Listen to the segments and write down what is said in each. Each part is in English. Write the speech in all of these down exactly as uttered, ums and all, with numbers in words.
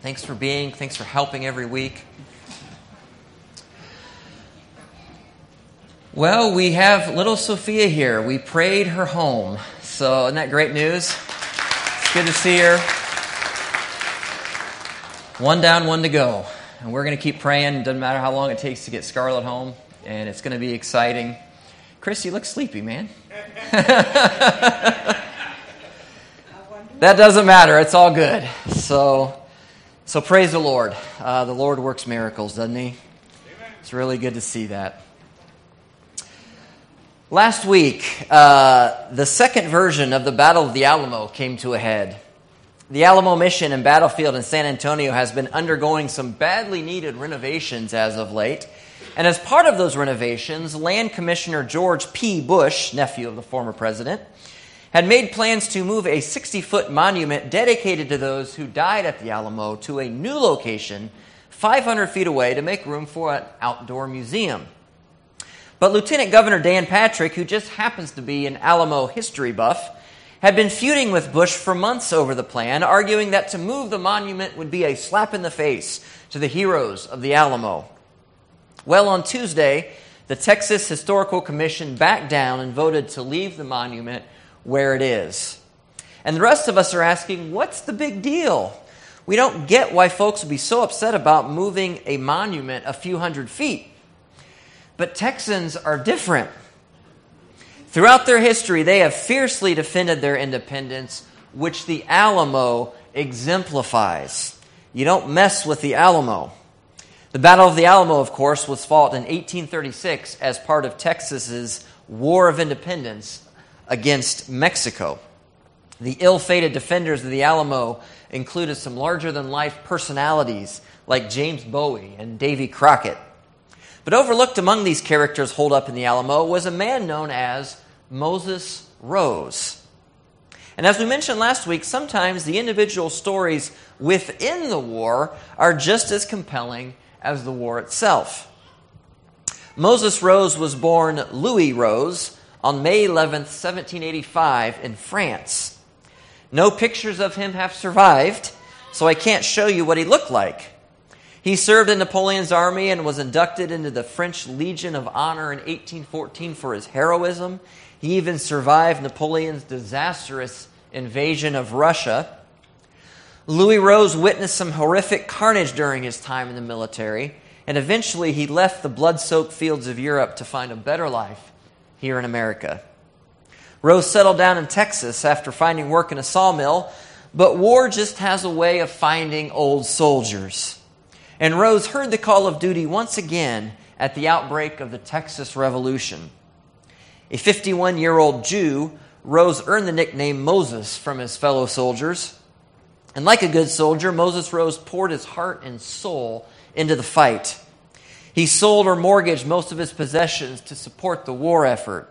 Thanks for being, thanks for helping every week. Well, we have little Sophia here. We prayed her home. So isn't that great news? It's good to see her. One down, one to go. And we're going to keep praying. Doesn't matter how long it takes to get Scarlett home. And it's going to be exciting. Chris, you look sleepy, man. That doesn't matter. It's all good. So... So praise the Lord. Uh, the Lord works miracles, doesn't He? Amen. It's really good to see that. Last week, uh, the second version of the Battle of the Alamo came to a head. The Alamo Mission and Battlefield in San Antonio has been undergoing some badly needed renovations as of late. And as part of those renovations, Land Commissioner George P. Bush, nephew of the former president, had made plans to move a sixty-foot monument dedicated to those who died at the Alamo to a new location five hundred feet away to make room for an outdoor museum. But Lieutenant Governor Dan Patrick, who just happens to be an Alamo history buff, had been feuding with Bush for months over the plan, arguing that to move the monument would be a slap in the face to the heroes of the Alamo. Well, on Tuesday, the Texas Historical Commission backed down and voted to leave the monument where it is. And the rest of us are asking, what's the big deal? We don't get why folks would be so upset about moving a monument a few hundred feet. But Texans are different. Throughout their history, they have fiercely defended their independence, which the Alamo exemplifies. You don't mess with the Alamo. The Battle of the Alamo, of course, was fought in eighteen thirty-six as part of Texas's War of Independence against Mexico. The ill-fated defenders of the Alamo included some larger-than-life personalities like James Bowie and Davy Crockett. But overlooked among these characters holed up in the Alamo was a man known as Moses Rose. And as we mentioned last week, sometimes the individual stories within the war are just as compelling as the war itself. Moses Rose was born Louis Rose on May eleventh, seventeen eighty-five in France. No pictures of him have survived, so I can't show you what he looked like. He served in Napoleon's army and was inducted into the French Legion of Honor in eighteen fourteen for his heroism. He even survived Napoleon's disastrous invasion of Russia. Louis Rose witnessed some horrific carnage during his time in the military, and eventually he left the blood-soaked fields of Europe to find a better life here in America. Rose settled down in Texas after finding work in a sawmill, but war just has a way of finding old soldiers. And Rose heard the call of duty once again at the outbreak of the Texas Revolution. A fifty-one-year-old Jew, Rose earned the nickname Moses from his fellow soldiers. And like a good soldier, Moses Rose poured his heart and soul into the fight. He sold or mortgaged most of his possessions to support the war effort.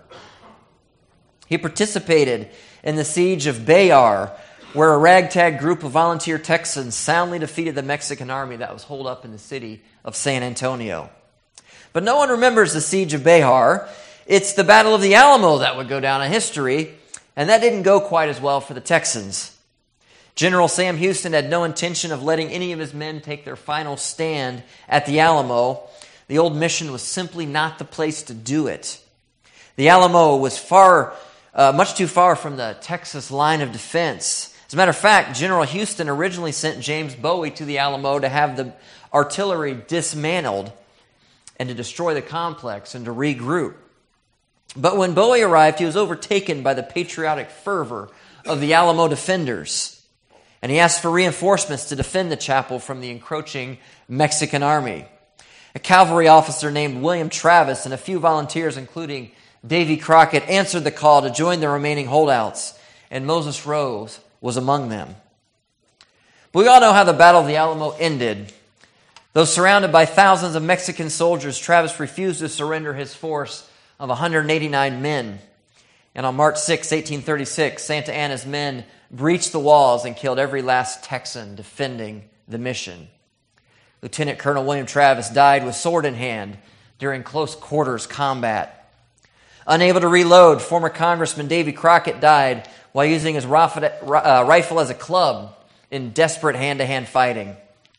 He participated in the siege of Bayard, where a ragtag group of volunteer Texans soundly defeated the Mexican army that was holed up in the city of San Antonio. But no one remembers the siege of Bayard. It's the Battle of the Alamo that would go down in history, and that didn't go quite as well for the Texans. General Sam Houston had no intention of letting any of his men take their final stand at the Alamo. The old mission was simply not the place to do it. The Alamo was far, uh, much too far from the Texas line of defense. As a matter of fact, General Houston originally sent James Bowie to the Alamo to have the artillery dismantled and to destroy the complex and to regroup. But when Bowie arrived, he was overtaken by the patriotic fervor of the Alamo defenders. And he asked for reinforcements to defend the chapel from the encroaching Mexican army. A cavalry officer named William Travis and a few volunteers, including Davy Crockett, answered the call to join the remaining holdouts, and Moses Rose was among them. But we all know how the Battle of the Alamo ended. Though surrounded by thousands of Mexican soldiers, Travis refused to surrender his force of one hundred eighty-nine men. And on March sixth, eighteen thirty-six, Santa Anna's men breached the walls and killed every last Texan defending the mission. Lieutenant Colonel William Travis died with sword in hand during close quarters combat. Unable to reload, former Congressman Davy Crockett died while using his rifle as a club in desperate hand-to-hand fighting.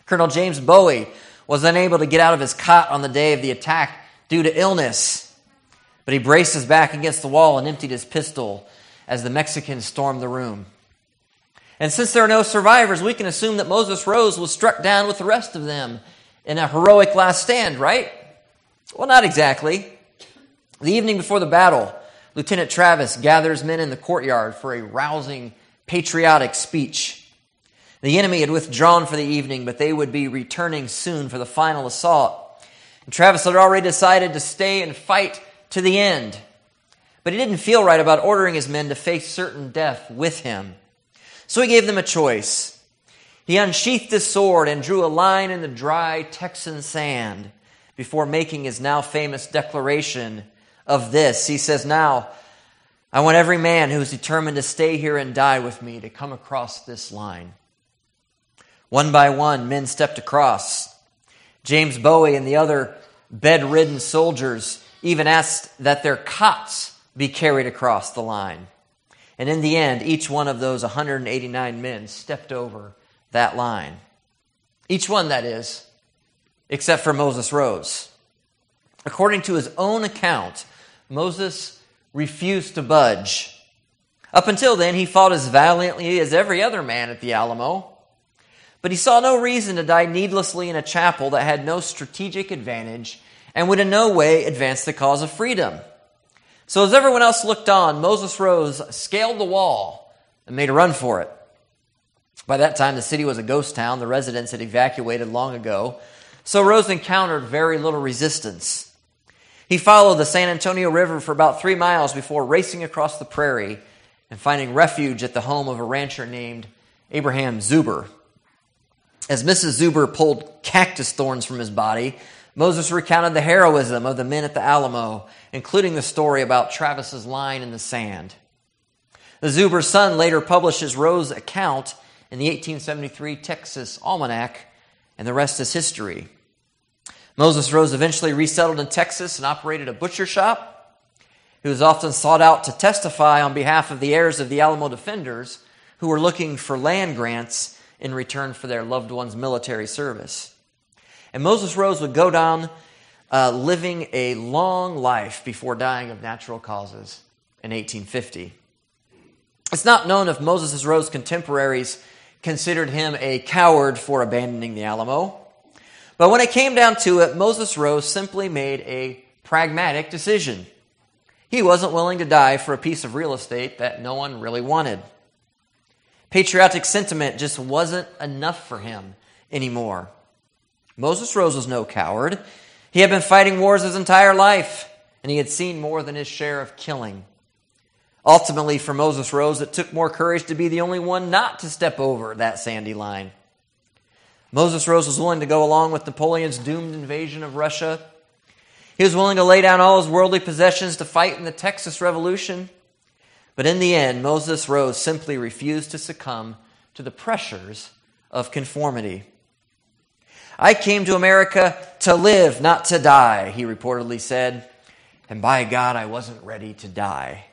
Colonel James Bowie was unable to get out of his cot on the day of the attack due to illness, but he braced his back against the wall and emptied his pistol as the Mexicans stormed the room. And since there are no survivors, we can assume that Moses Rose was struck down with the rest of them in a heroic last stand, right? Well, not exactly. The evening before the battle, Lieutenant Travis gathers men in the courtyard for a rousing, patriotic speech. The enemy had withdrawn for the evening, but they would be returning soon for the final assault. And Travis had already decided to stay and fight to the end. But he didn't feel right about ordering his men to face certain death with him. So he gave them a choice. He unsheathed his sword and drew a line in the dry Texan sand before making his now famous declaration of this. He says, "Now, I want every man who is determined to stay here and die with me to come across this line." One by one, men stepped across. James Bowie and the other bedridden soldiers even asked that their cots be carried across the line. And in the end, each one of those one hundred eighty-nine men stepped over that line. Each one, that is, except for Moses Rose. According to his own account, Moses refused to budge. Up until then, he fought as valiantly as every other man at the Alamo. But he saw no reason to die needlessly in a chapel that had no strategic advantage and would in no way advance the cause of freedom. So as everyone else looked on, Moses Rose scaled the wall and made a run for it. By that time, the city was a ghost town. The residents had evacuated long ago. So Rose encountered very little resistance. He followed the San Antonio River for about three miles before racing across the prairie and finding refuge at the home of a rancher named Abraham Zuber. As Missus Zuber pulled cactus thorns from his body, Moses recounted the heroism of the men at the Alamo, including the story about Travis's line in the sand. The Zuber son later published his Rose account in the eighteen seventy-three Texas Almanac, and the rest is history. Moses Rose eventually resettled in Texas and operated a butcher shop. He was often sought out to testify on behalf of the heirs of the Alamo defenders who were looking for land grants in return for their loved ones' military service. And Moses Rose would go down uh, living a long life before dying of natural causes in eighteen fifty. It's not known if Moses Rose's contemporaries considered him a coward for abandoning the Alamo. But when it came down to it, Moses Rose simply made a pragmatic decision. He wasn't willing to die for a piece of real estate that no one really wanted. Patriotic sentiment just wasn't enough for him anymore. Moses Rose was no coward. He had been fighting wars his entire life, and he had seen more than his share of killing. Ultimately, for Moses Rose, it took more courage to be the only one not to step over that sandy line. Moses Rose was willing to go along with Napoleon's doomed invasion of Russia. He was willing to lay down all his worldly possessions to fight in the Texas Revolution. But in the end, Moses Rose simply refused to succumb to the pressures of conformity. "I came to America to live, not to die," he reportedly said. "And by God, I wasn't ready to die."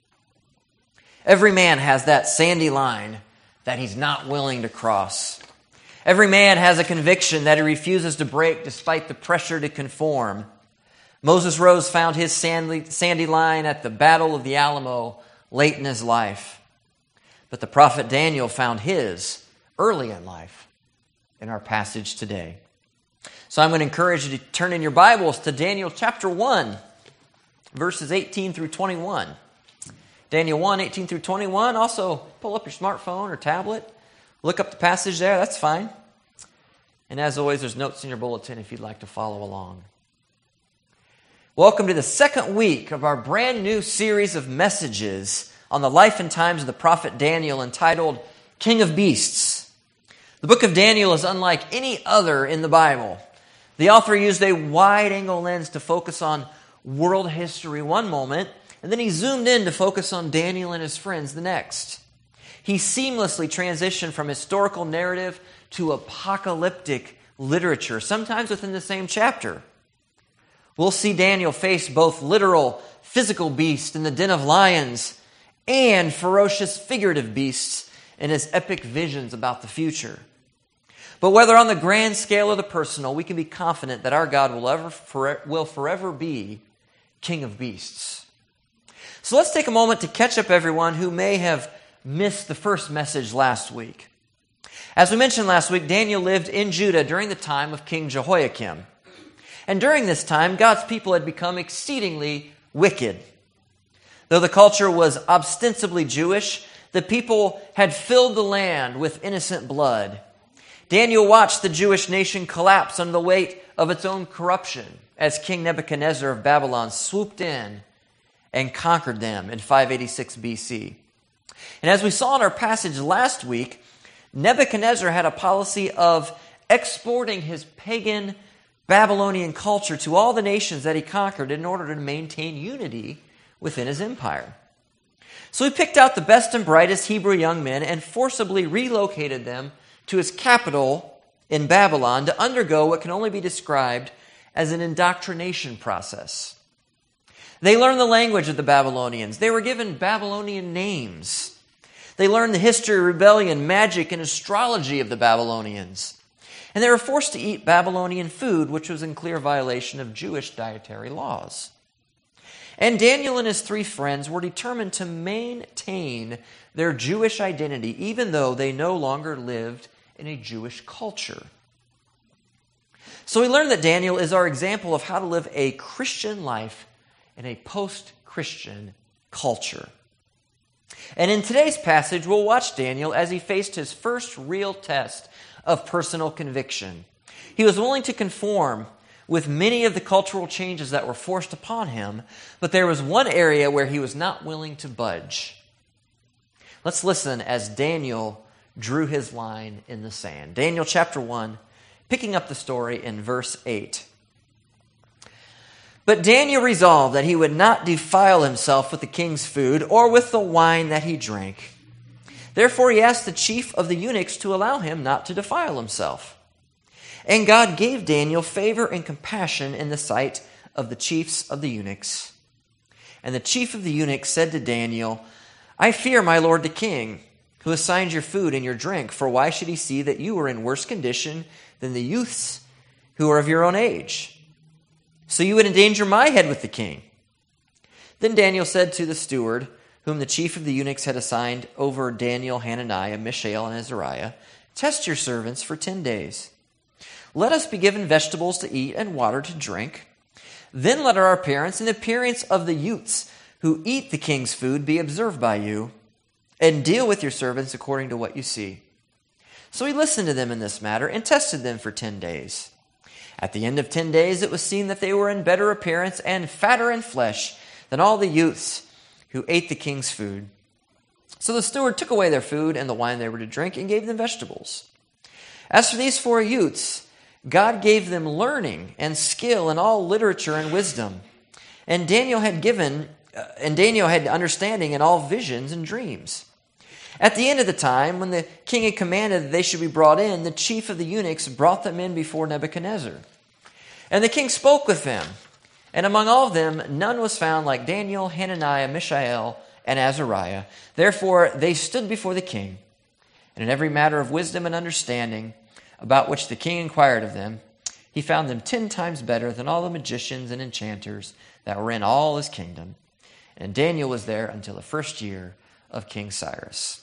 Every man has that sandy line that he's not willing to cross. Every man has a conviction that he refuses to break despite the pressure to conform. Moses Rose found his sandy, sandy line at the Battle of the Alamo late in his life. But the prophet Daniel found his early in life in our passage today. So I'm going to encourage you to turn in your Bibles to Daniel chapter one, verses eighteen through twenty-one. Daniel one, eighteen through twenty-one. Also, pull up your smartphone or tablet. Look up the passage there. That's fine. And as always, there's notes in your bulletin if you'd like to follow along. Welcome to the second week of our brand new series of messages on the life and times of the prophet Daniel entitled King of Beasts. The book of Daniel is unlike any other in the Bible. The author used a wide-angle lens to focus on world history one moment, and then he zoomed in to focus on Daniel and his friends the next. He seamlessly transitioned from historical narrative to apocalyptic literature, sometimes within the same chapter. We'll see Daniel face both literal, physical beasts in the den of lions and ferocious figurative beasts in his epic visions about the future. But whether on the grand scale or the personal, we can be confident that our God will, ever, for, will forever be King of beasts. So let's take a moment to catch up everyone who may have missed the first message last week. As we mentioned last week, Daniel lived in Judah during the time of King Jehoiakim. And during this time, God's people had become exceedingly wicked. Though the culture was ostensibly Jewish, the people had filled the land with innocent blood. Daniel watched the Jewish nation collapse under the weight of its own corruption as King Nebuchadnezzar of Babylon swooped in and conquered them in five eighty-six B C. And as we saw in our passage last week, Nebuchadnezzar had a policy of exporting his pagan Babylonian culture to all the nations that he conquered in order to maintain unity within his empire. So he picked out the best and brightest Hebrew young men and forcibly relocated them to his capital in Babylon to undergo what can only be described as an indoctrination process. They learned the language of the Babylonians. They were given Babylonian names. They learned the history, rebellion, magic, and astrology of the Babylonians. And they were forced to eat Babylonian food, which was in clear violation of Jewish dietary laws. And Daniel and his three friends were determined to maintain their Jewish identity, even though they no longer lived in a Jewish culture. So we learned that Daniel is our example of how to live a Christian life in a post-Christian culture. And in today's passage, we'll watch Daniel as he faced his first real test of personal conviction. He was willing to conform with many of the cultural changes that were forced upon him, but there was one area where he was not willing to budge. Let's listen as Daniel drew his line in the sand. Daniel chapter one, picking up the story in verse eight. But Daniel resolved that he would not defile himself with the king's food or with the wine that he drank. Therefore he asked the chief of the eunuchs to allow him not to defile himself. And God gave Daniel favor and compassion in the sight of the chiefs of the eunuchs. And the chief of the eunuchs said to Daniel, I fear my lord the king, who assigned your food and your drink, for why should he see that you are in worse condition than the youths who are of your own age? So you would endanger my head with the king. Then Daniel said to the steward, whom the chief of the eunuchs had assigned over Daniel, Hananiah, Mishael, and Azariah, test your servants for ten days. Let us be given vegetables to eat and water to drink. Then let our appearance and the appearance of the youths who eat the king's food be observed by you, and deal with your servants according to what you see. So he listened to them in this matter and tested them for ten days. At the end of ten days, it was seen that they were in better appearance and fatter in flesh than all the youths who ate the king's food. So the steward took away their food and the wine they were to drink and gave them vegetables. As for these four youths, God gave them learning and skill in all literature and wisdom. And Daniel had given, uh, and Daniel had understanding in all visions and dreams. At the end of the time, when the king had commanded that they should be brought in, the chief of the eunuchs brought them in before Nebuchadnezzar. And the king spoke with them, and among all of them none was found like Daniel, Hananiah, Mishael, and Azariah. Therefore they stood before the king, and in every matter of wisdom and understanding, about which the king inquired of them, he found them ten times better than all the magicians and enchanters that were in all his kingdom. And Daniel was there until the first year of King Cyrus.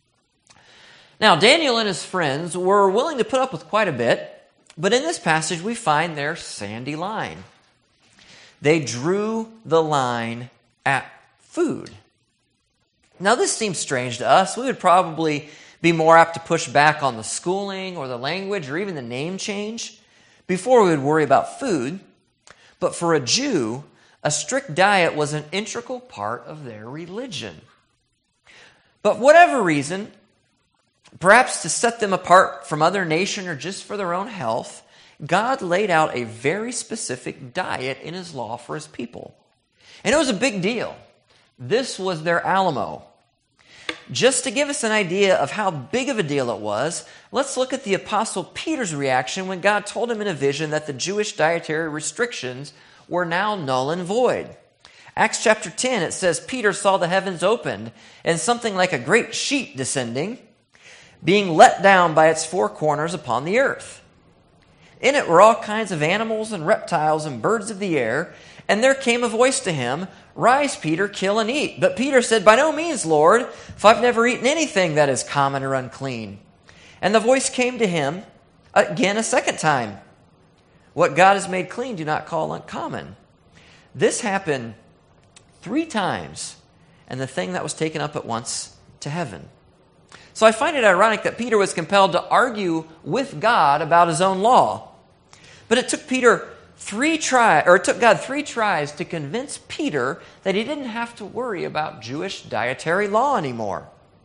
Now, Daniel and his friends were willing to put up with quite a bit, but in this passage we find their sandy line. They drew the line at food. Now, this seems strange to us. We would probably be more apt to push back on the schooling or the language or even the name change before we would worry about food. But for a Jew, a strict diet was an integral part of their religion. But for whatever reason, perhaps to set them apart from other nations or just for their own health, God laid out a very specific diet in his law for his people. And it was a big deal. This was their Alamo. Just to give us an idea of how big of a deal it was, let's look at the Apostle Peter's reaction when God told him in a vision that the Jewish dietary restrictions were now null and void. Acts chapter ten, it says, Peter saw the heavens opened and something like a great sheet descending, being let down by its four corners upon the earth. In it were all kinds of animals and reptiles and birds of the air. And there came a voice to him, Rise, Peter, kill and eat. But Peter said, By no means, Lord, for I've never eaten anything that is common or unclean. And the voice came to him again a second time. What God has made clean, do not call uncommon. This happened three times, and the thing that was taken up at once to heaven. So I find it ironic that Peter was compelled to argue with God about his own law. But it took Peter three try, or it took God three tries to convince Peter that he didn't have to worry about Jewish dietary law anymore.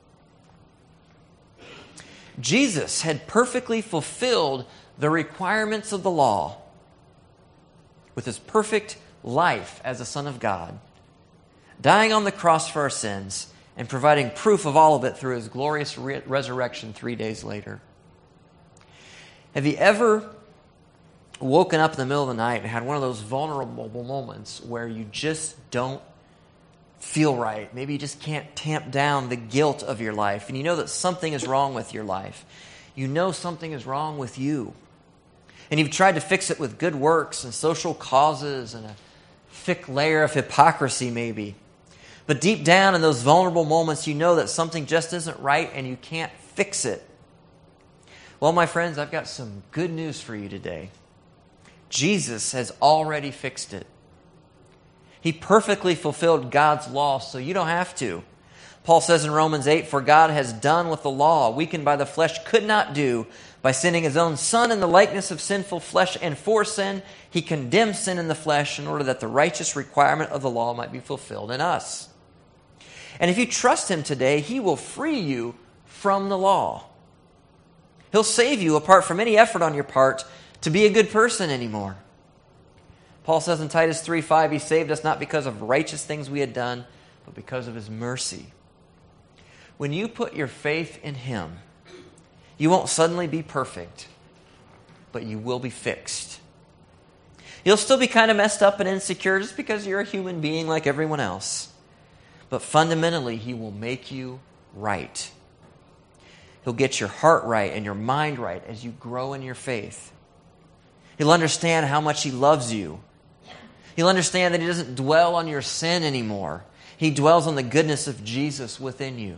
Jesus had perfectly fulfilled the requirements of the law with his perfect life as a Son of God, dying on the cross for our sins and providing proof of all of it through his glorious re- resurrection three days later. Have you ever woken up in the middle of the night and had one of those vulnerable moments where you just don't feel right? Maybe you just can't tamp down the guilt of your life, and you know that something is wrong with your life. You know something is wrong with you. And you've tried to fix it with good works and social causes and a thick layer of hypocrisy maybe. But deep down in those vulnerable moments, you know that something just isn't right and you can't fix it. Well, my friends, I've got some good news for you today. Jesus has already fixed it. He perfectly fulfilled God's law, so you don't have to. Paul says in Romans eight, For God has done what the law, weakened by the flesh, could not do. By sending his own Son in the likeness of sinful flesh, and for sin, he condemned sin in the flesh in order that the righteous requirement of the law might be fulfilled in us. And if you trust him today, he will free you from the law. He'll save you apart from any effort on your part to be a good person anymore. Paul says in Titus three five, he saved us not because of righteous things we had done, but because of his mercy. When you put your faith in him, you won't suddenly be perfect, but you will be fixed. You'll still be kind of messed up and insecure just because you're a human being like everyone else. But fundamentally, he will make you right. He'll get your heart right and your mind right as you grow in your faith. He'll understand how much he loves you. He'll understand that he doesn't dwell on your sin anymore. He dwells on the goodness of Jesus within you.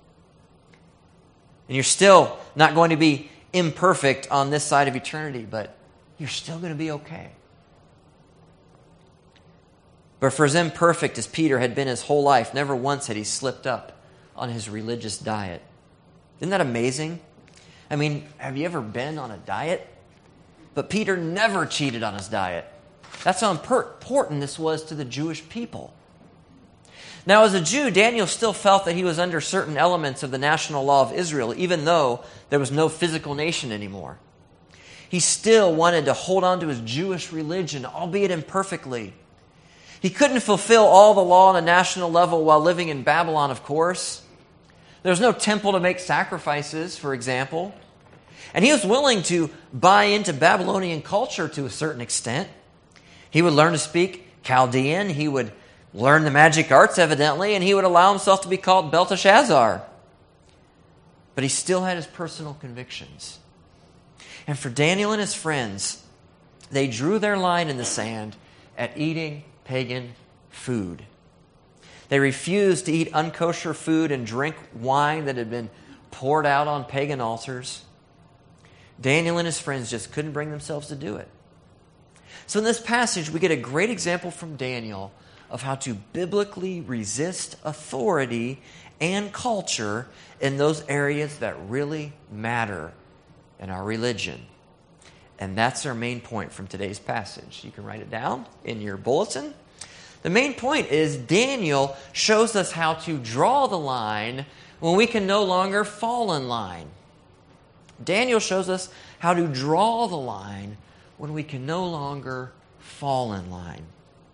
And you're still not going to be imperfect on this side of eternity, but you're still going to be okay. But for as imperfect as Peter had been his whole life, never once had he slipped up on his religious diet. Isn't that amazing? I mean, have you ever been on a diet? But Peter never cheated on his diet. That's how important this was to the Jewish people. Now, as a Jew, Daniel still felt that he was under certain elements of the national law of Israel, even though there was no physical nation anymore. He still wanted to hold on to his Jewish religion, albeit imperfectly. He couldn't fulfill all the law on a national level while living in Babylon, of course. There was no temple to make sacrifices, for example. And he was willing to buy into Babylonian culture to a certain extent. He would learn to speak Chaldean. He would learn the magic arts, evidently, and he would allow himself to be called Belteshazzar. But he still had his personal convictions. And for Daniel and his friends, they drew their line in the sand at eating pagan food. They refused to eat unkosher food and drink wine that had been poured out on pagan altars. Daniel and his friends just couldn't bring themselves to do it. So in this passage, we get a great example from Daniel of how to biblically resist authority and culture in those areas that really matter in our religion. And that's our main point from today's passage. You can write it down in your bulletin. The main point is Daniel shows us how to draw the line when we can no longer fall in line. Daniel shows us how to draw the line when we can no longer fall in line.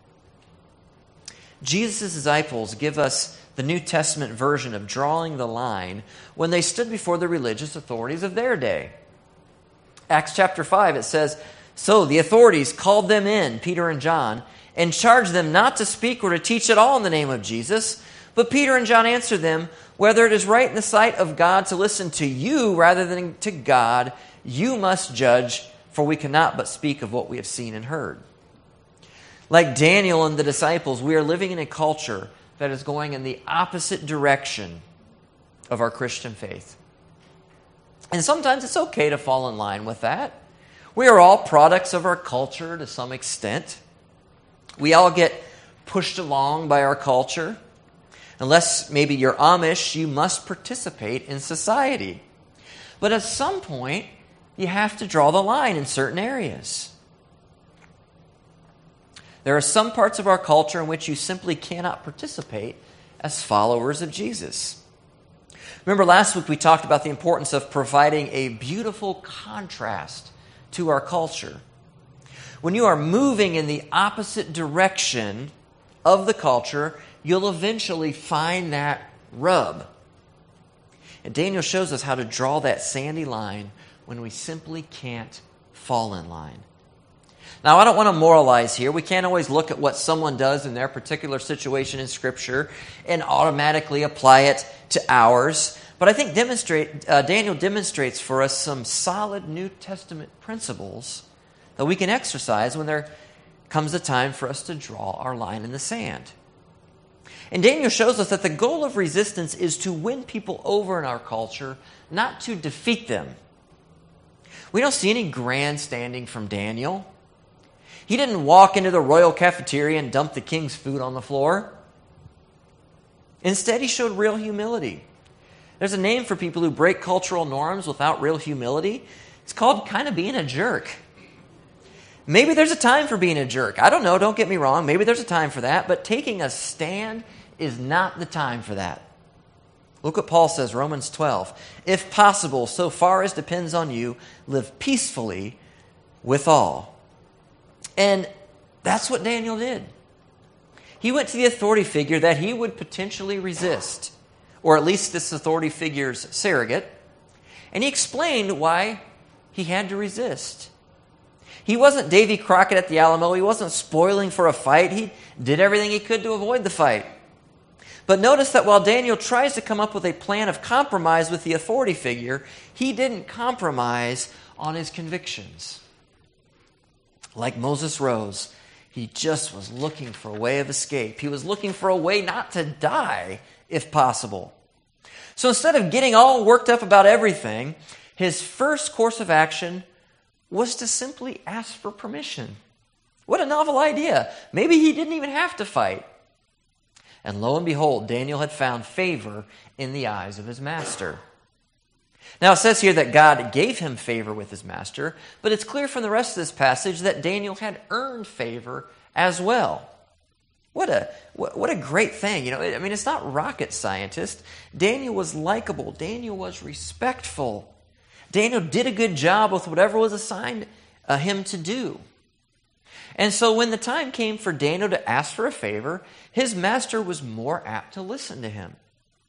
Jesus' disciples give us the New Testament version of drawing the line when they stood before the religious authorities of their day. Acts chapter five, it says, So the authorities called them in, Peter and John, and charged them not to speak or to teach at all in the name of Jesus, But Peter and John answered them, whether it is right in the sight of God to listen to you rather than to God, you must judge, for we cannot but speak of what we have seen and heard. Like Daniel and the disciples, we are living in a culture that is going in the opposite direction of our Christian faith. And sometimes it's okay to fall in line with that. We are all products of our culture to some extent. We all get pushed along by our culture. Unless maybe you're Amish, you must participate in society. But at some point, you have to draw the line in certain areas. There are some parts of our culture in which you simply cannot participate as followers of Jesus. Remember last week we talked about the importance of providing a beautiful contrast to our culture. When you are moving in the opposite direction of the culture, you'll eventually find that rub. And Daniel shows us how to draw that sandy line when we simply can't fall in line. Now, I don't want to moralize here. We can't always look at what someone does in their particular situation in Scripture and automatically apply it to ours. But I think demonstrate, uh, Daniel demonstrates for us some solid New Testament principles that we can exercise when there comes a time for us to draw our line in the sand. And Daniel shows us that the goal of resistance is to win people over in our culture, not to defeat them. We don't see any grandstanding from Daniel. He didn't walk into the royal cafeteria and dump the king's food on the floor. Instead, he showed real humility. There's a name for people who break cultural norms without real humility. It's called kind of being a jerk. Maybe there's a time for being a jerk. I don't know, don't get me wrong. Maybe there's a time for that, but taking a stand is not the time for that. Look what Paul says, Romans twelve. If possible, so far as depends on you, live peacefully with all. And that's what Daniel did. He went to the authority figure that he would potentially resist, or at least this authority figure's surrogate, and he explained why he had to resist. He wasn't Davy Crockett at the Alamo. He wasn't spoiling for a fight. He did everything he could to avoid the fight. But notice that while Daniel tries to come up with a plan of compromise with the authority figure, he didn't compromise on his convictions. Like Moses Rose, he just was looking for a way of escape. He was looking for a way not to die, if possible. So instead of getting all worked up about everything, his first course of action was to simply ask for permission. What a novel idea. Maybe he didn't even have to fight. And lo and behold, Daniel had found favor in the eyes of his master. Now it says here that God gave him favor with his master, but it's clear from the rest of this passage that Daniel had earned favor as well. What a what a great thing. You know, I mean, it's not rocket scientist. Daniel was likable. Daniel was respectful. Daniel did a good job with whatever was assigned uh, him to do. And so when the time came for Daniel to ask for a favor, his master was more apt to listen to him.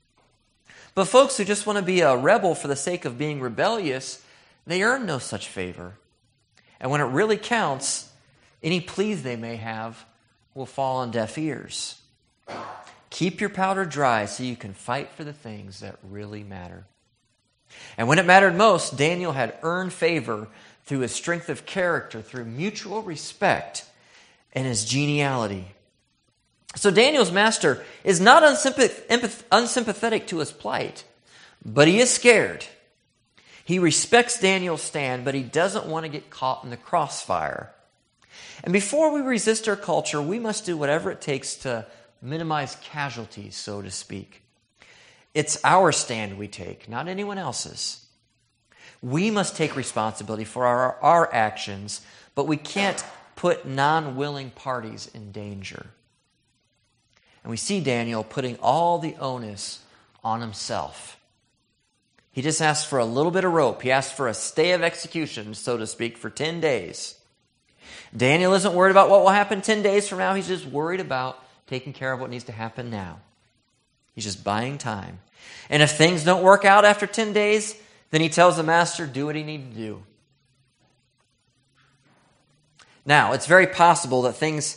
But folks who just want to be a rebel for the sake of being rebellious, they earn no such favor. And when it really counts, any pleas they may have will fall on deaf ears. Keep your powder dry so you can fight for the things that really matter. And when it mattered most, Daniel had earned favor through his strength of character, through mutual respect, and his geniality. So Daniel's master is not unsympath- unsympathetic to his plight, but he is scared. He respects Daniel's stand, but he doesn't want to get caught in the crossfire. And before we resist our culture, we must do whatever it takes to minimize casualties, so to speak. It's our stand we take, not anyone else's. We must take responsibility for our, our actions, but we can't put non-willing parties in danger. And we see Daniel putting all the onus on himself. He just asked for a little bit of rope. He asked for a stay of execution, so to speak, for ten days. Daniel isn't worried about what will happen ten days from now. He's just worried about taking care of what needs to happen now. He's just buying time. And if things don't work out after ten days, then he tells the master, do what he needs to do. Now, it's very possible that things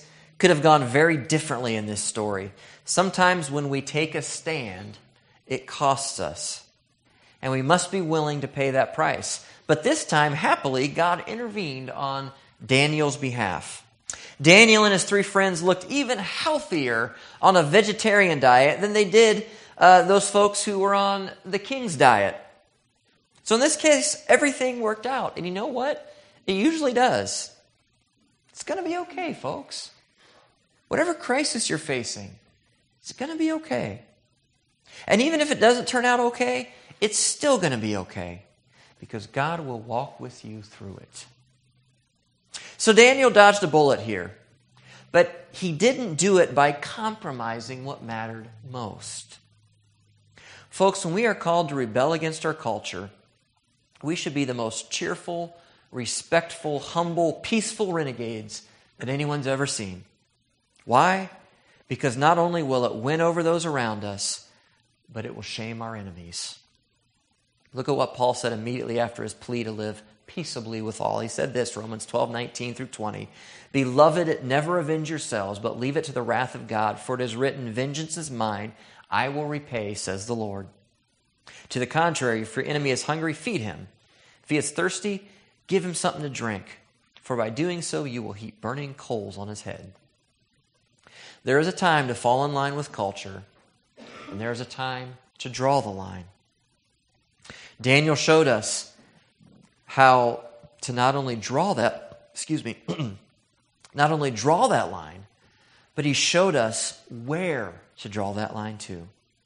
could have gone very differently in this story. Sometimes when we take a stand, it costs us, and we must be willing to pay that price. But this time, happily, God intervened on Daniel's behalf. Daniel and his three friends looked even healthier on a vegetarian diet than they did uh, those folks who were on the king's diet. So in this case, everything worked out. And you know what? It usually does. It's going to be okay, folks. Whatever crisis you're facing, it's going to be okay. And even if it doesn't turn out okay, it's still going to be okay, because God will walk with you through it. So Daniel dodged a bullet here, but he didn't do it by compromising what mattered most. Folks, when we are called to rebel against our culture, we should be the most cheerful, respectful, humble, peaceful renegades that anyone's ever seen. Why? Because not only will it win over those around us, but it will shame our enemies. Look at what Paul said immediately after his plea to live peaceably with all. He said this, Romans twelve, nineteen through twenty. Beloved, never avenge yourselves, but leave it to the wrath of God, for it is written, vengeance is mine, I will repay, says the Lord. To the contrary, if your enemy is hungry, feed him. If he is thirsty, give him something to drink, for by doing so you will heap burning coals on his head. There is a time to fall in line with culture, and there is a time to draw the line. Daniel showed us how to not only draw that, excuse me, not only draw that line, but he showed us where to draw that line to.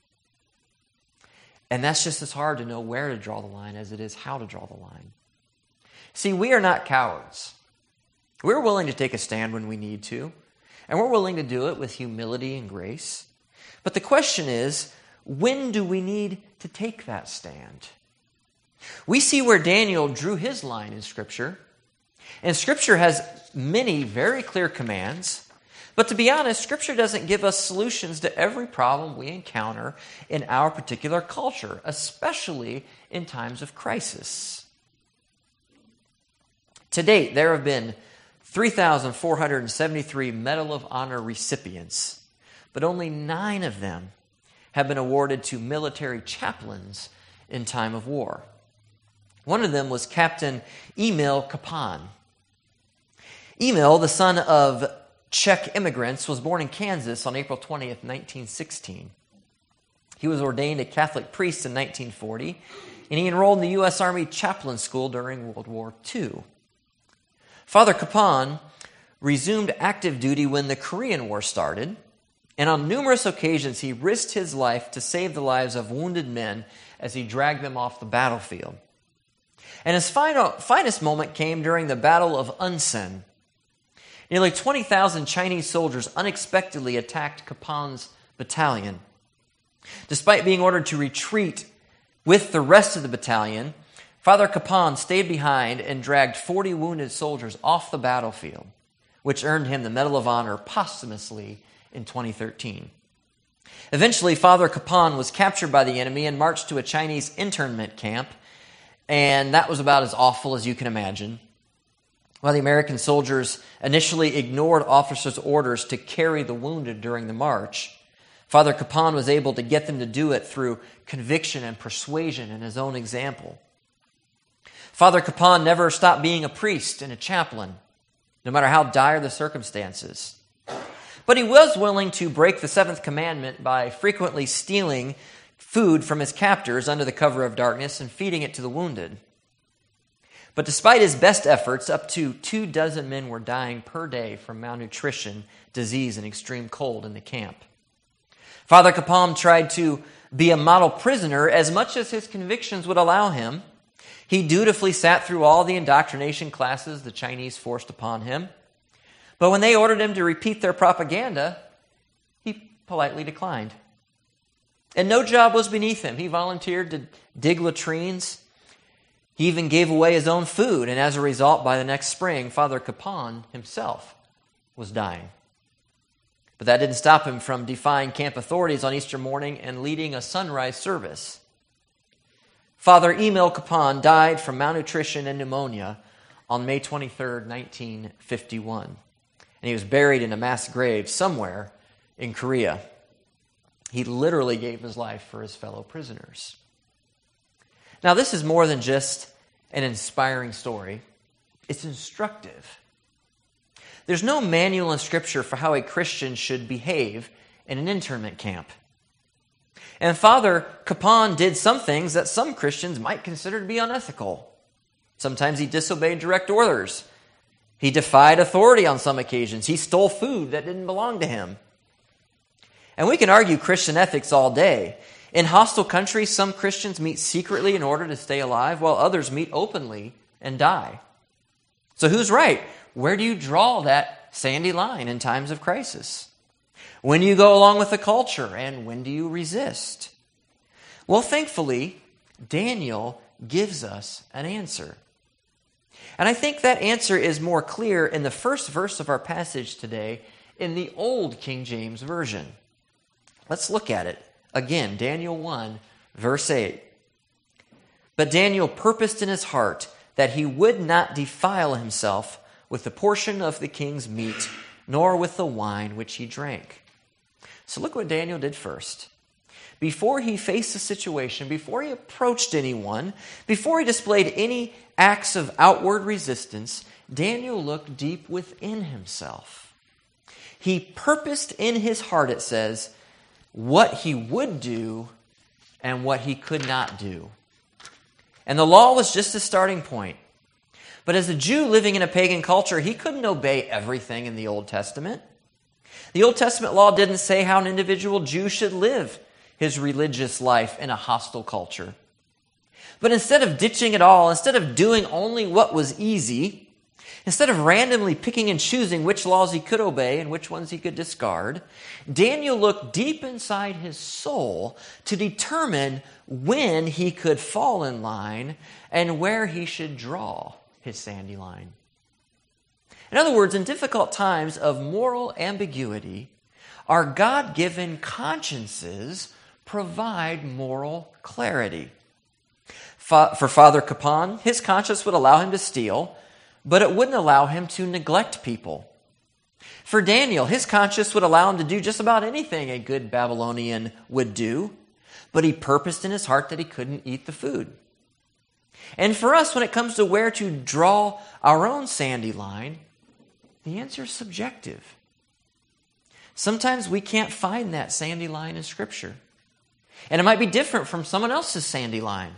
And that's just as hard to know where to draw the line as it is how to draw the line. See, we are not cowards. We're willing to take a stand when we need to, and we're willing to do it with humility and grace. But the question is, when do we need to take that stand? We see where Daniel drew his line in Scripture. And Scripture has many very clear commands. But to be honest, Scripture doesn't give us solutions to every problem we encounter in our particular culture, especially in times of crisis. To date, there have been three thousand four hundred seventy-three Medal of Honor recipients, but only nine of them have been awarded to military chaplains in time of war. One of them was Captain Emil Kapan. Emil, the son of Czech immigrants, was born in Kansas on April twentieth, nineteen sixteen. He was ordained a Catholic priest in nineteen forty, and he enrolled in the U S Army Chaplain School during World War Two. Father Kapan resumed active duty when the Korean War started, and on numerous occasions he risked his life to save the lives of wounded men as he dragged them off the battlefield. And his final, finest moment came during the Battle of Unsen. Nearly twenty thousand Chinese soldiers unexpectedly attacked Kapan's battalion. Despite being ordered to retreat with the rest of the battalion, Father Kapan stayed behind and dragged forty wounded soldiers off the battlefield, which earned him the Medal of Honor posthumously in twenty thirteen. Eventually, Father Kapan was captured by the enemy and marched to a Chinese internment camp, and that was about as awful as you can imagine. While the American soldiers initially ignored officers' orders to carry the wounded during the march, Father Kapan was able to get them to do it through conviction and persuasion and his own example. Father Kapan never stopped being a priest and a chaplain, no matter how dire the circumstances. But he was willing to break the seventh commandment by frequently stealing food from his captors under the cover of darkness and feeding it to the wounded. But despite his best efforts, up to two dozen men were dying per day from malnutrition, disease, and extreme cold in the camp. Father Kapan tried to be a model prisoner as much as his convictions would allow him. He dutifully sat through all the indoctrination classes the Chinese forced upon him. But when they ordered him to repeat their propaganda, he politely declined. And no job was beneath him. He volunteered to dig latrines. He even gave away his own food, and as a result, by the next spring, Father Kapan himself was dying. But that didn't stop him from defying camp authorities on Easter morning and leading a sunrise service. Father Emil Kapan died from malnutrition and pneumonia on May twenty-third, nineteen fifty-one. And and he was buried in a mass grave somewhere in Korea. He literally gave his life for his fellow prisoners. Now, this is more than just an inspiring story. It's instructive. There's no manual in Scripture for how a Christian should behave in an internment camp. And Father Capon did some things that some Christians might consider to be unethical. Sometimes he disobeyed direct orders. He defied authority on some occasions. He stole food that didn't belong to him. And we can argue Christian ethics all day. In hostile countries, some Christians meet secretly in order to stay alive, while others meet openly and die. So who's right? Where do you draw that sandy line in times of crisis? When do you go along with the culture, and when do you resist? Well, thankfully, Daniel gives us an answer. And I think that answer is more clear in the first verse of our passage today in the Old King James Version. Let's look at it. Again, Daniel one, verse eight. But Daniel purposed in his heart that he would not defile himself with the portion of the king's meat, nor with the wine which he drank. So look what Daniel did first. Before he faced the situation, before he approached anyone, before he displayed any acts of outward resistance, Daniel looked deep within himself. He purposed in his heart, it says, what he would do and what he could not do. And the law was just a starting point. But as a Jew living in a pagan culture, he couldn't obey everything in the Old Testament. The Old Testament law didn't say how an individual Jew should live his religious life in a hostile culture. But instead of ditching it all, instead of doing only what was easy, instead of randomly picking and choosing which laws he could obey and which ones he could discard, Daniel looked deep inside his soul to determine when he could fall in line and where he should draw his sandy line. In other words, in difficult times of moral ambiguity, our God-given consciences provide moral clarity. For Father Capon, his conscience would allow him to steal, but it wouldn't allow him to neglect people. For Daniel, his conscience would allow him to do just about anything a good Babylonian would do, but he purposed in his heart that he couldn't eat the food. And for us, when it comes to where to draw our own sandy line, the answer is subjective. Sometimes we can't find that sandy line in Scripture. And it might be different from someone else's sandy line.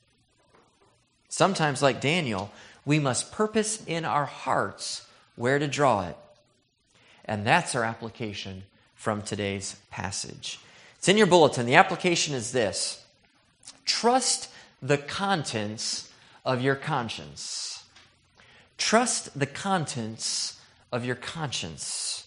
Sometimes, like Daniel, we must purpose in our hearts where to draw it. And that's our application from today's passage. It's in your bulletin. The application is this: trust the contents of your conscience. Trust the contents of your conscience.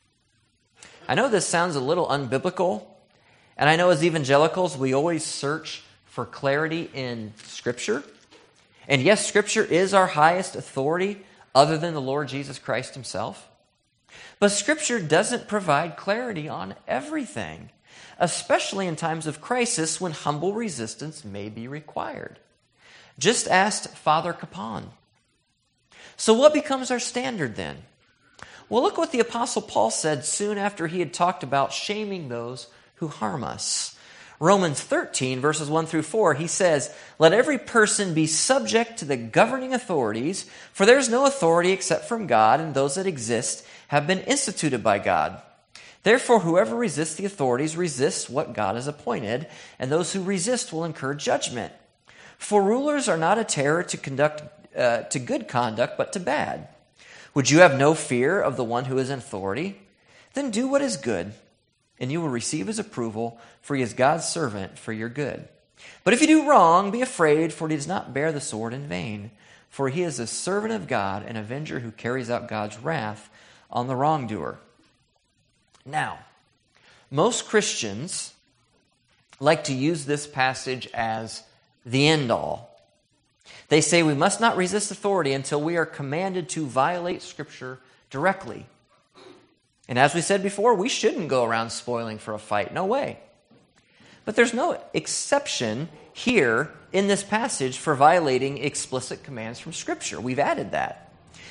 I know this sounds a little unbiblical, and I know as evangelicals we always search for clarity in Scripture. And yes, Scripture is our highest authority other than the Lord Jesus Christ himself. But Scripture doesn't provide clarity on everything, especially in times of crisis when humble resistance may be required. Just ask Father Capon. So what becomes our standard then? Well, look what the Apostle Paul said soon after he had talked about shaming those who harm us. Romans thirteen, verses one through four, he says, "Let every person be subject to the governing authorities, for there is no authority except from God, and those that exist have been instituted by God. Therefore, whoever resists the authorities resists what God has appointed, and those who resist will incur judgment. For rulers are not a terror to conduct uh, to good conduct, but to bad. Would you have no fear of the one who is in authority? Then do what is good, and you will receive his approval, for he is God's servant for your good. But if you do wrong, be afraid, for he does not bear the sword in vain. For he is a servant of God, an avenger who carries out God's wrath on the wrongdoer." Now, most Christians like to use this passage as the end-all. They say we must not resist authority until we are commanded to violate Scripture directly. And as we said before, we shouldn't go around spoiling for a fight. No way. But there's no exception here in this passage for violating explicit commands from Scripture. We've added that.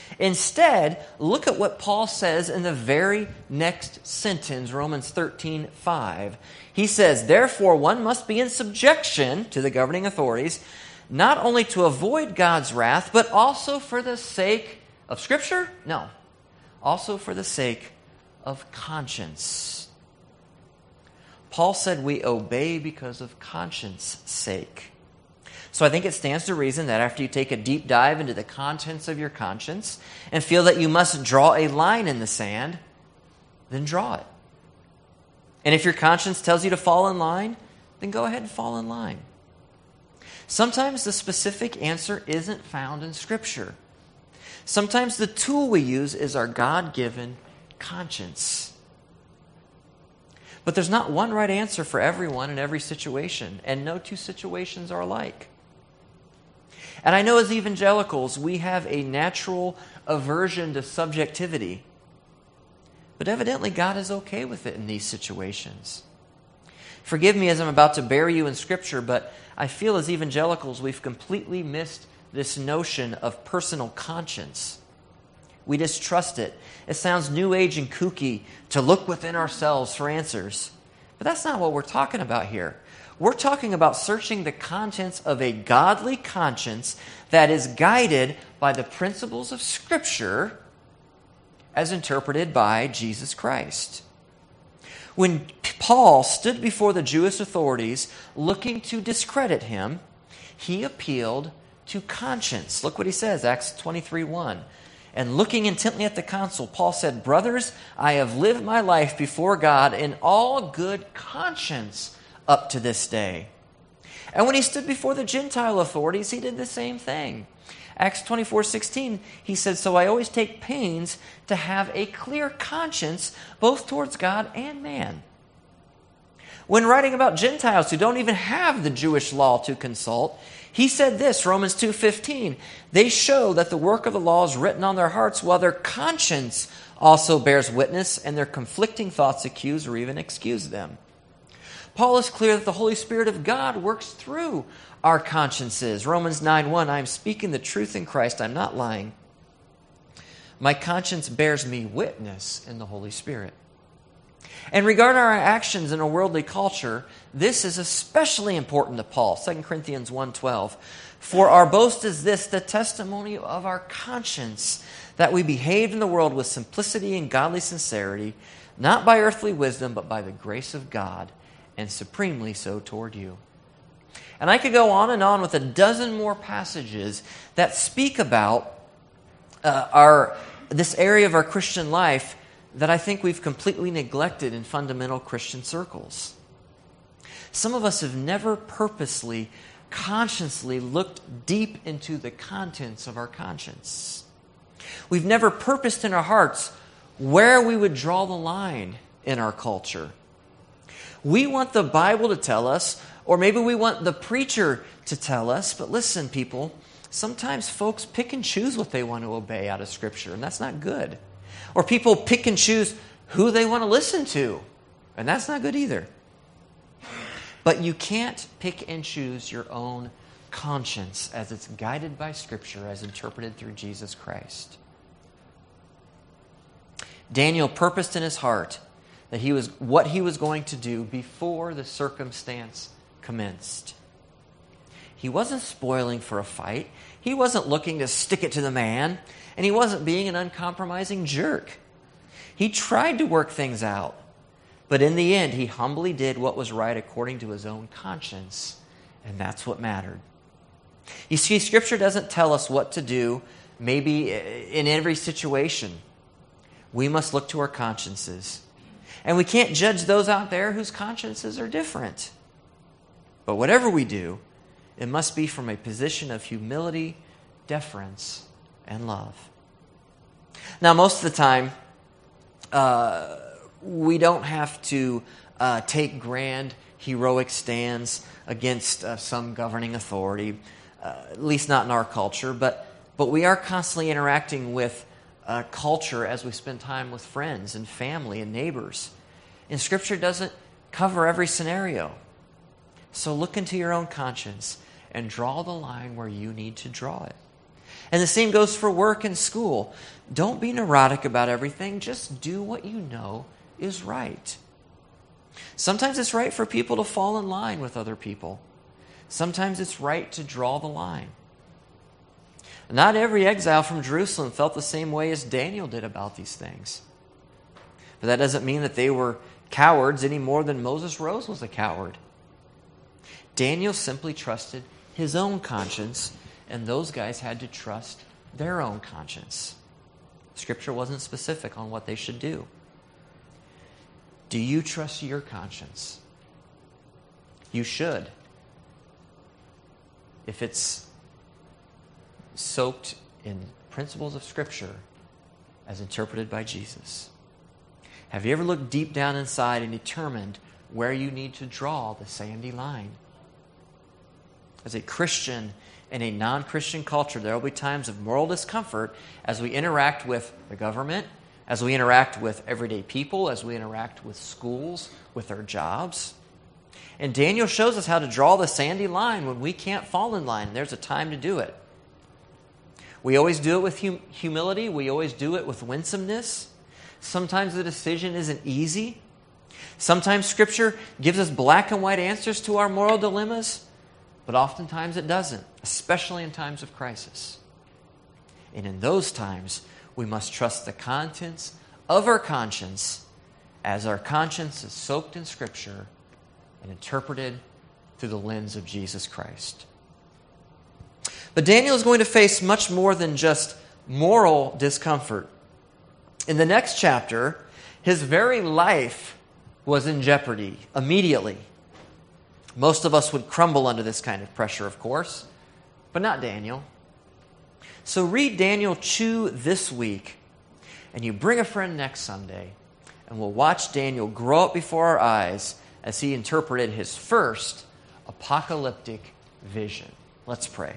Instead, look at what Paul says in the very next sentence, Romans thirteen five. He says, "Therefore one must be in subjection to the governing authorities, not only to avoid God's wrath, but also for the sake of Scripture? No. Also for the sake of conscience." Paul said we obey because of conscience sake. So I think it stands to reason that after you take a deep dive into the contents of your conscience and feel that you must draw a line in the sand, then draw it. And if your conscience tells you to fall in line, then go ahead and fall in line. Sometimes the specific answer isn't found in Scripture. Sometimes the tool we use is our God-given conscience. But there's not one right answer for everyone in every situation, and no two situations are alike. And I know as evangelicals, we have a natural aversion to subjectivity. But evidently God is okay with it in these situations. Forgive me as I'm about to bury you in Scripture, but I feel as evangelicals we've completely missed this notion of personal conscience. We distrust it. It sounds new age and kooky to look within ourselves for answers. But that's not what we're talking about here. We're talking about searching the contents of a godly conscience that is guided by the principles of Scripture as interpreted by Jesus Christ. When Paul stood before the Jewish authorities looking to discredit him, he appealed to conscience. Look what he says, Acts twenty-three one. And looking intently at the council, Paul said, "Brothers, I have lived my life before God in all good conscience up to this day." And when he stood before the Gentile authorities, he did the same thing. Acts twenty-four sixteen, he said, "So I always take pains to have a clear conscience both towards God and man." When writing about Gentiles who don't even have the Jewish law to consult, he said this, Romans two fifteen, "They show that the work of the law is written on their hearts, while their conscience also bears witness, and their conflicting thoughts accuse or even excuse them." Paul is clear that the Holy Spirit of God works through our consciences. Romans nine one, "I am speaking the truth in Christ, I'm not lying. My conscience bears me witness in the Holy Spirit." And regarding our actions in a worldly culture, this is especially important to Paul. Second Corinthians one twelve, "For our boast is this, the testimony of our conscience, that we behaved in the world with simplicity and godly sincerity, not by earthly wisdom, but by the grace of God, and supremely so toward you." And I could go on and on with a dozen more passages that speak about uh, our this area of our Christian life that I think we've completely neglected in fundamental Christian circles. Some of us have never purposely, consciously looked deep into the contents of our conscience. We've never purposed in our hearts where we would draw the line in our culture. We want the Bible to tell us, or maybe we want the preacher to tell us, but listen, people, sometimes folks pick and choose what they want to obey out of Scripture, and that's not good. Or people pick and choose who they want to listen to, and that's not good either. But you can't pick and choose your own conscience as it's guided by Scripture, as interpreted through Jesus Christ. Daniel purposed in his heart that he was what he was going to do before the circumstance commenced. He wasn't spoiling for a fight. He wasn't looking to stick it to the man. And he wasn't being an uncompromising jerk. He tried to work things out. But in the end, he humbly did what was right according to his own conscience. And that's what mattered. You see, Scripture doesn't tell us what to do, maybe in every situation. We must look to our consciences. And we can't judge those out there whose consciences are different. But whatever we do, it must be from a position of humility, deference, and love. Now, most of the time, uh, we don't have to uh, take grand, heroic stands against uh, some governing authority, uh, at least not in our culture, but, but we are constantly interacting with uh, culture as we spend time with friends and family and neighbors. And Scripture doesn't cover every scenario. So look into your own conscience and draw the line where you need to draw it. And the same goes for work and school. Don't be neurotic about everything. Just do what you know is right. Sometimes it's right for people to fall in line with other people. Sometimes it's right to draw the line. Not every exile from Jerusalem felt the same way as Daniel did about these things. But that doesn't mean that they were cowards any more than Moses Rose was a coward. Daniel simply trusted his own conscience, and those guys had to trust their own conscience. Scripture wasn't specific on what they should do. Do you trust your conscience? You should. If it's soaked in principles of Scripture as interpreted by Jesus. Have you ever looked deep down inside and determined where you need to draw the sandy line? As a Christian in a non-Christian culture, there will be times of moral discomfort as we interact with the government, as we interact with everyday people, as we interact with schools, with our jobs. And Daniel shows us how to draw the sandy line when we can't fall in line. There's a time to do it. We always do it with hum- humility. We always do it with winsomeness. Sometimes the decision isn't easy. Sometimes Scripture gives us black and white answers to our moral dilemmas, but oftentimes it doesn't, especially in times of crisis. And in those times, we must trust the contents of our conscience as our conscience is soaked in Scripture and interpreted through the lens of Jesus Christ. But Daniel is going to face much more than just moral discomfort. In the next chapter, his very life was in jeopardy immediately. Most of us would crumble under this kind of pressure, of course, but not Daniel. So read Daniel two this week, and you bring a friend next Sunday, and we'll watch Daniel grow up before our eyes as he interpreted his first apocalyptic vision. Let's pray.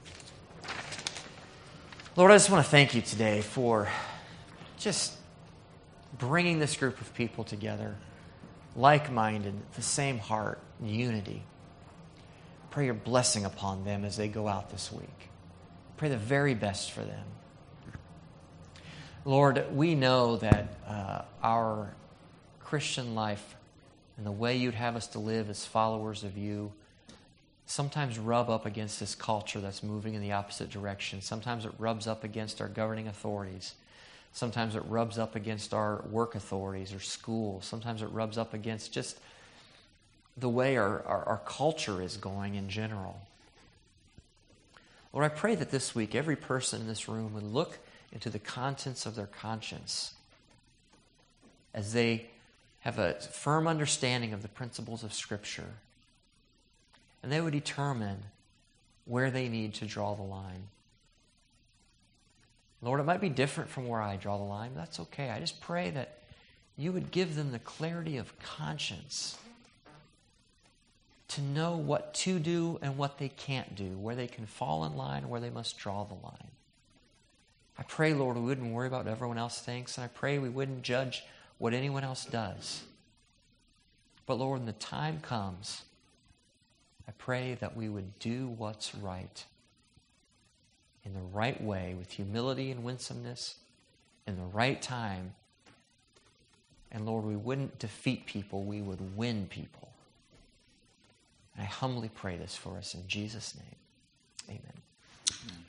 Lord, I just want to thank you today for just bringing this group of people together, like-minded, the same heart, unity. Pray your blessing upon them as they go out this week. Pray the very best for them. Lord, we know that uh, our Christian life and the way you'd have us to live as followers of you sometimes rub up against this culture that's moving in the opposite direction. Sometimes it rubs up against our governing authorities. Sometimes it rubs up against our work authorities or schools. Sometimes it rubs up against just the way our, our, our culture is going in general. Lord, I pray that this week every person in this room would look into the contents of their conscience as they have a firm understanding of the principles of Scripture. And they would determine where they need to draw the line. Lord, it might be different from where I draw the line, but that's okay. I just pray that you would give them the clarity of conscience to know what to do and what they can't do, where they can fall in line and where they must draw the line. I pray, Lord, we wouldn't worry about what everyone else thinks, and I pray we wouldn't judge what anyone else does. But Lord, when the time comes, I pray that we would do what's right in the right way, with humility and winsomeness, in the right time. And Lord, we wouldn't defeat people, we would win people. And I humbly pray this for us in Jesus' name. Amen.